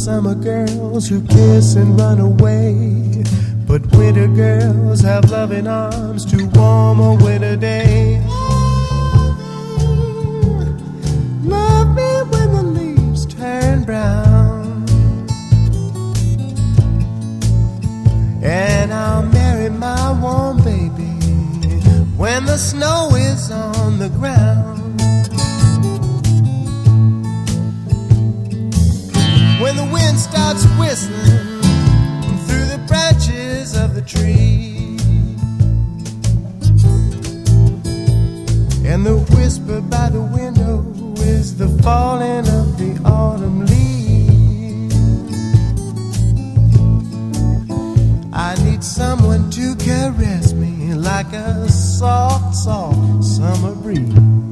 summer girls who kiss and run away, but winter girls have loving arms to warm a winter day. Love me when the leaves turn brown, and I'll marry my warm baby when the snow is on the ground. When the wind starts whistling through the branches of the tree, and the whisper by the window is the falling of the autumn leaves, I need someone to caress me like a soft, soft summer breeze.